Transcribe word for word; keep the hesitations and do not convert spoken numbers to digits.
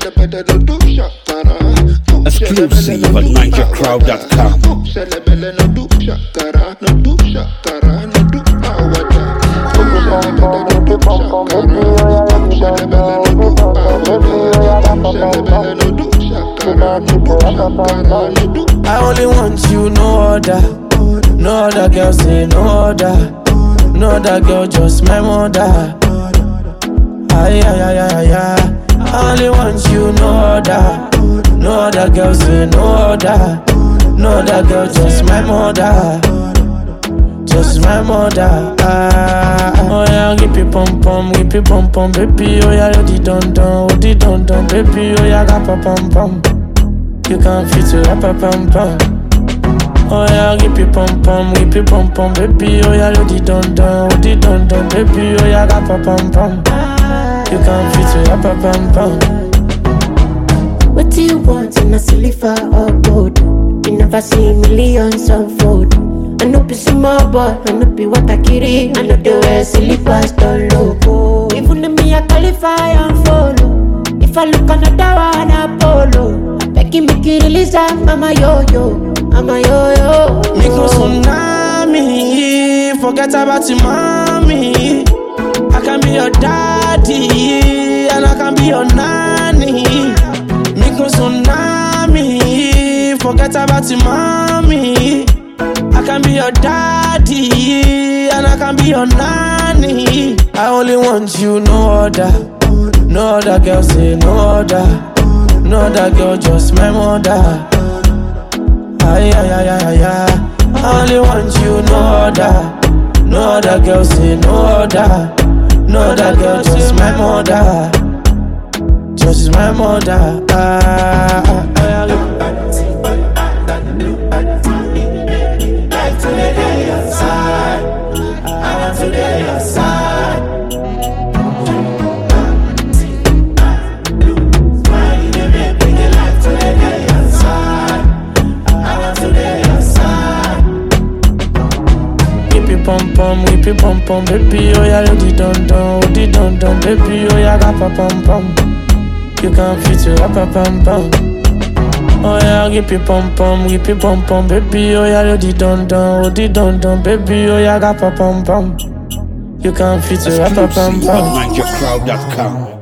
Exclusive at niger crowd dot com. I only want you, no other. No other girl say no other. No other girl, just my mother. Ay, ay, ay, ay, ay. I only want you, no other. No other girl say no other. No other girl, just my mother. Just my mother. Ah, oh yeah, give me pom pom, give me pom pom, baby. Oh yeah, you di don don, oh di don don, baby. Oh yeah, ga pa pom pom. You can't fit it up, pom pom. Oh yeah, give me pom pom, give me pom pom, baby. Oh yeah, you di don don, oh di don don, baby. Oh yeah, ga pa pom pom. You can't fit it up, pom pom. What do you want in a silver or gold? You never see millions unfold. I know be small boy, I know be what I carry. I know the way silly pastor logo. Even if me I qualify and follow. If I look another one, I follow. Begging me to release I'm a yo-yo, I'm a yo-yo. Micro tsunami, forget about your mommy. I can be your daddy, and I can be your nanny. Micro tsunami, forget about your mommy. I can be your daddy, and I can be your nanny. I only want you, no other. No other girl say no other. No other girl, just my mother. Ay, ay, ay, ay, ay. I only want you, no other. No other girl say no other. No other girl, just my mother. Just my mother. Ah, ah, ah, ah. Pom pom, whippy pom pom, baby. Oh yeah, you di don don, oh di don don, baby. Oh yeah, ga pa pom pom. You can't fit it up, pom pom. Oh yeah, give me pom pom, whippy pom pom, baby. Oh yeah, you di don don, oh di don don, baby. Oh yeah, ga pa pom pom. You can't fit it up, pom Exclusive pom. at niger crowd dot com.